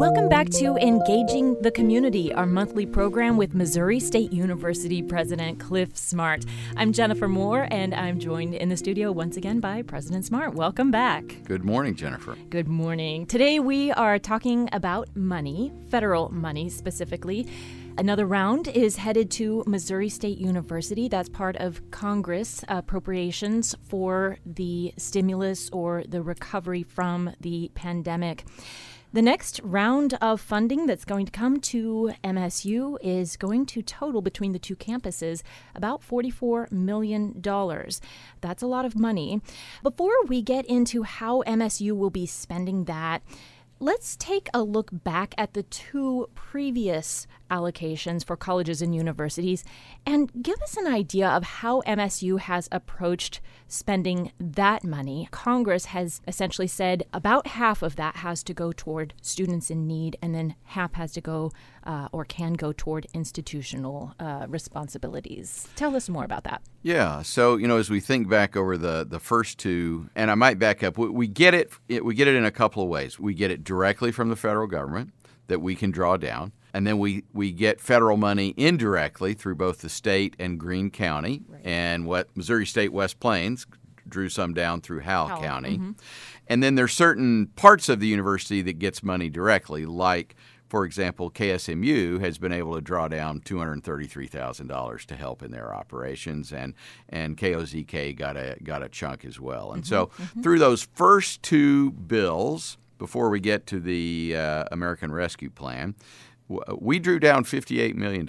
Welcome back to Engaging the Community, our monthly program with Missouri State University President Cliff Smart. I'm Jennifer Moore, and I'm joined in the studio once again by President Smart. Welcome back. Good morning, Jennifer. Good morning. Today we are talking about money, federal money specifically. Another round is headed to Missouri State University. That's part of Congress appropriations for the stimulus or the recovery from the pandemic. The next round of funding that's going to come to MSU is going to total between the two campuses about $44 million. That's a lot of money. Before we get into how MSU will be spending that, let's take a look back at the two previous allocations for colleges and universities and give us an idea of how MSU has approached spending that money. Congress has essentially said about half of that has to go toward students in need, and then half has to go or can go toward institutional responsibilities. Tell us more about that. Yeah, so as we think back over the first two, and I might back up, we get it in a couple of ways. We get it directly from the federal government that we can draw down. And then we get federal money indirectly through both the state and Greene County, right, and what Missouri State West Plains drew some down through Howell County. Mm-hmm. And then there's certain parts of the university that gets money directly, like, for example, KSMU has been able to draw down $233,000 to help in their operations, and KOZK got a chunk as well. And so through those first two bills, before we get to the American Rescue Plan, we drew down $58 million,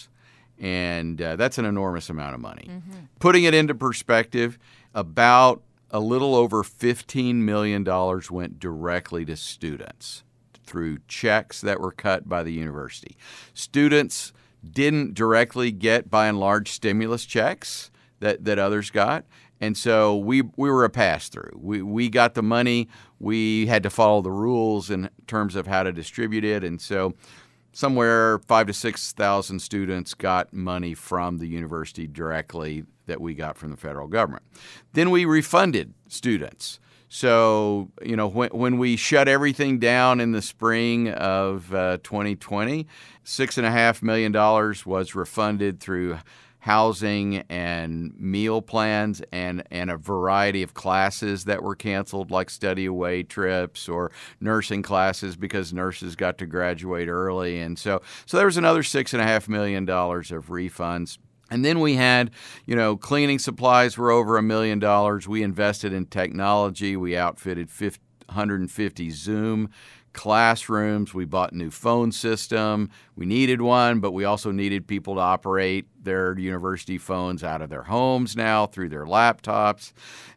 and that's an enormous amount of money. Mm-hmm. Putting it into perspective, about a little over $15 million went directly to students through checks that were cut by the university. Students didn't directly get, by and large, stimulus checks that others got. And so we were a pass-through. We got the money. We had to follow the rules in terms of how to distribute it. And so somewhere 5,000 to 6,000 students got money from the university directly that we got from the federal government. Then we refunded students. So, when we shut everything down in the spring of 2020, $6.5 million was refunded through housing and meal plans and a variety of classes that were canceled, like study away trips or nursing classes because nurses got to graduate early. And so there was another $6.5 million of refunds. And then we had, cleaning supplies were over $1 million. We invested in technology. We outfitted 150 Zoom classrooms. We bought a new phone system. We needed one, but we also needed people to operate their university phones out of their homes now through their laptops.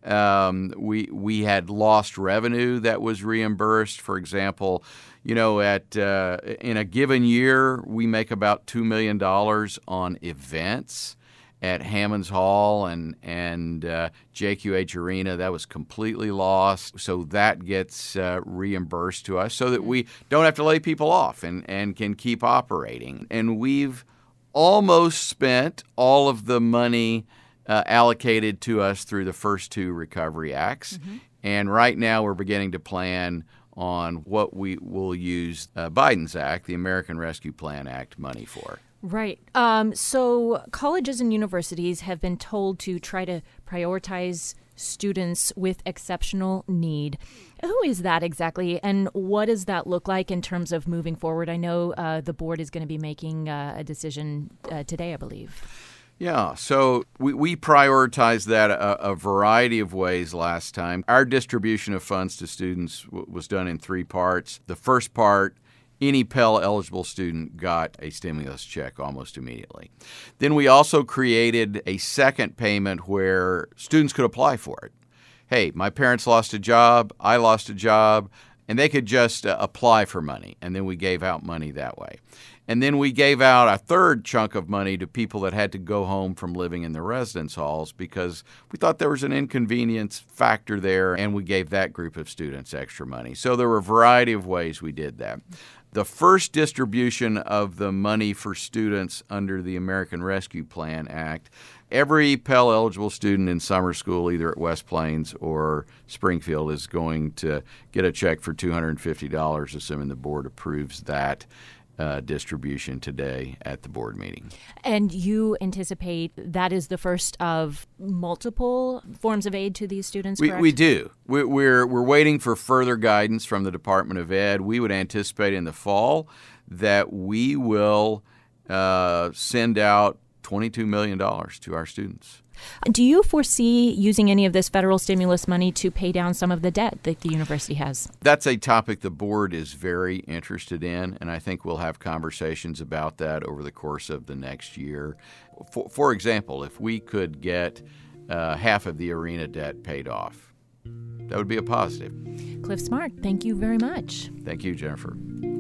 We had lost revenue that was reimbursed. For example, in a given year, we make about $2 million on events at Hammons Hall and JQH Arena. That was completely lost. So that gets reimbursed to us so that we don't have to lay people off and can keep operating. And we've almost spent all of the money allocated to us through the first two Recovery Acts. Mm-hmm. And right now we're beginning to plan on what we will use Biden's Act, the American Rescue Plan Act, money for. Right. So colleges and universities have been told to try to prioritize students with exceptional need. Who is that exactly, and what does that look like in terms of moving forward? I know the board is going to be making a decision today, I believe. Yeah, so we prioritized that a variety of ways last time. Our distribution of funds to students was done in three parts. The first part, any Pell-eligible student got a stimulus check almost immediately. Then we also created a second payment where students could apply for it. Hey, my parents lost a job, I lost a job, and they could just apply for money, and then we gave out money that way. And then we gave out a third chunk of money to people that had to go home from living in the residence halls because we thought there was an inconvenience factor there, and we gave that group of students extra money. So there were a variety of ways we did that. The first distribution of the money for students under the American Rescue Plan Act, every Pell-eligible student in summer school, either at West Plains or Springfield, is going to get a check for $250, assuming the board approves that distribution today at the board meeting. And you anticipate that is the first of multiple forms of aid to these students, correct? We do. We're waiting for further guidance from the Department of Ed. We would anticipate in the fall that we will send out $22 million to our students. Do you foresee using any of this federal stimulus money to pay down some of the debt that the university has? That's a topic the board is very interested in, and I think we'll have conversations about that over the course of the next year. For example, if we could get half of the arena debt paid off, that would be a positive. Cliff Smart, thank you very much. Thank you, Jennifer.